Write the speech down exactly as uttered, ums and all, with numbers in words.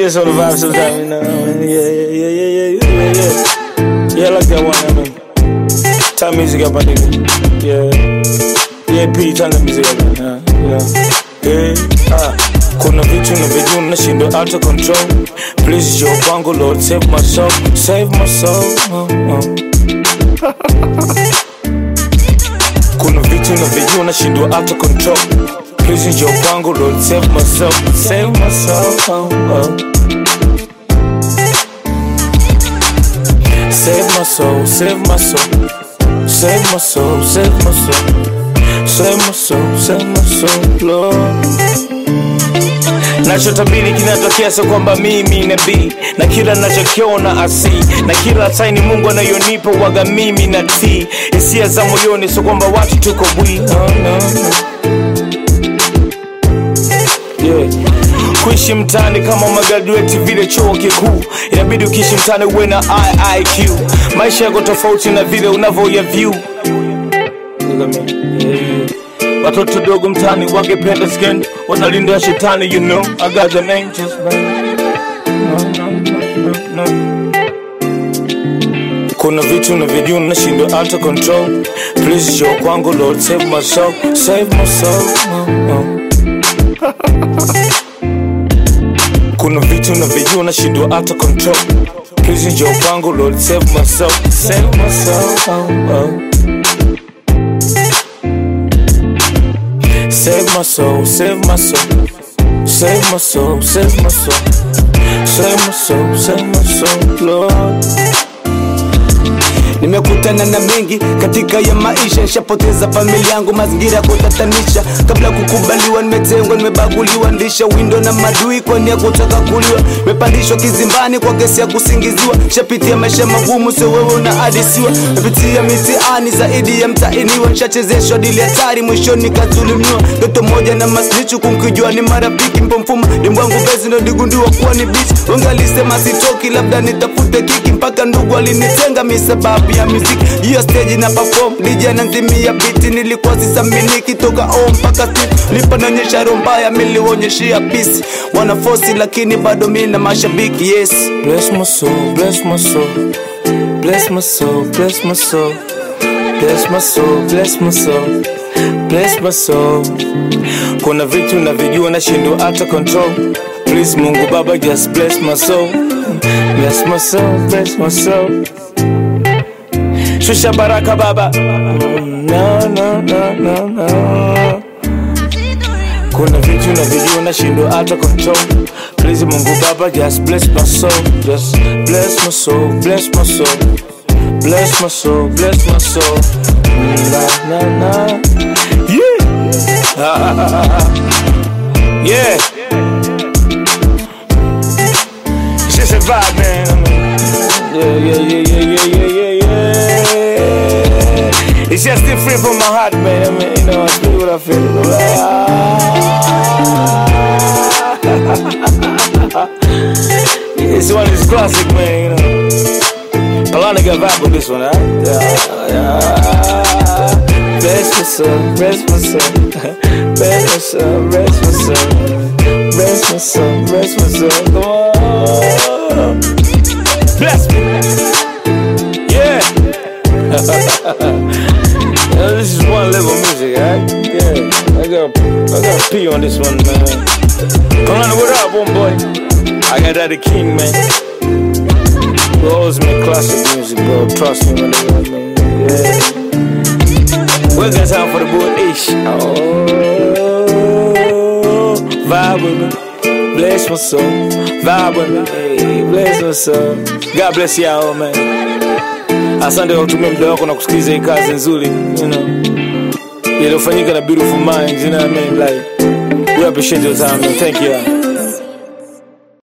just on the vibe sometimes, you know. Yeah, yeah, yeah, yeah, yeah, yeah, yeah. Yeah, I like that one, I mean. Time music up, my nigga. Yeah. Yeah, P, time the music up, man. Yeah. Hey, ah. Kuna vitu na vitu nashindo out of control. Please, your bango, Lord, save my soul. Save my soul. Oh, oh. Kuna vitu na vitu nashindo out of control. Please, your bango, Lord, save my soul. Save my soul. Oh, oh. Save my soul, save my soul. Save my soul, save my soul. Save my soul, save my soul, Lord. Nachotabiri kinatokea so kwamba mimi nabii, na kila nachokiona asi, na kila saini Mungu anayonipa waga mimi natii. Hisia za moyoni so kwamba watu tuko bwi. Oh, no, no. Yeah. Kuishi mtaani kama umegraduate vile chuo kikuu, inabidi ukiishi mtaani uwe na I Q. Maisha yako tofauti na vile unavyoya view. Watoto dogo mtaani wangependa skendo, wanalinda shetani, you know. I got the name just right. No, no, no, no, no. Kuna vitu na video nashindo out of control. Please show kwangu, Lord, save my soul. Save my soul. Oh, oh. Kuna vitu na video nashindo out of control. Please show kwangu, Lord, save my soul. Save my soul. Oh, oh. Save my soul, save my soul. Save my soul, save my soul. Save my soul, save my soul, Lord. Nimekutana na mengi katika ya maisha, nishapoteza familia yangu, mazingira kutatanisha. Kabla kukubaliwa nimetengwa, nimebaguliwa, ndisha window na madui kwa nia kutaka kuliwa. Nimepandishwa kizimbani kwa kesi ya kusingiziwa. Nishapitia maisha magumu, sio wewe unaadisiwa. Nimepitia mitiani zaidi ya mtainiwa. Nishachezeshwa dili hatari, mwishoni nikadhulumiwa. Ndoto moja na masnichu kumkijua ni marafiki. Mpomfuma dembo wangu bezi ndo digundua kuwa ni bitch. Wangalisema sitoki, labda nitafute kiki. Mpaka ndugu alinitenga misababu ya music. Hiyo stage na perform D J ananzimia beat. Nilikuwa sisaminiki toka home mpaka street. Lipa naonyesha rombaya, milionyeshia peace. Wana force lakini bado mimi na mashabiki, yes. Bless my soul, bless my soul. Bless my soul, bless my soul. Bless my soul, bless my soul. Bless my soul. Kuna vitu na vijua nashindo out of control. Please Mungu Baba, just bless my soul. Bless my soul, bless my soul. Shusha baraka Baba. No, no, no, no, no. Kuna vitu na vijua nashindo out of control. Please Mungu Baba, just bless my soul. Just bless my soul, bless my soul. Bless my soul, bless my soul. Na, na, na. Yeah. Yeah. It's just a vibe, man. I mean, yeah, yeah, yeah, yeah, yeah, yeah, yeah, yeah. It's just different from my heart, man. I mean, you know, I feel what I feel. This one is classic, man, you know. Palana got vibe with this one, huh? Yeah, yeah. Bless my soul, bless my soul. Bless my soul, bless my soul. Bless my soul, bless my soul. Come on. Bless me. Yeah. Yeah, this is one level music, right? Yeah. I got, I got pee on this one, man. Palana, what up, one boy? I got that the king, man. We always make classic music, bro. Trust me, man. Yeah. We got time for the boy Ish. Oh, vibe with me. Bless my soul. Vibe with me. Hey, bless my soul. God bless y'all, man. Asante kwa kutumia muda wako na kusikiliza hii kazi nzuri, you know. Iliyofanyika na beautiful minds, you know what I mean? Like, we appreciate your time, man. Thank you.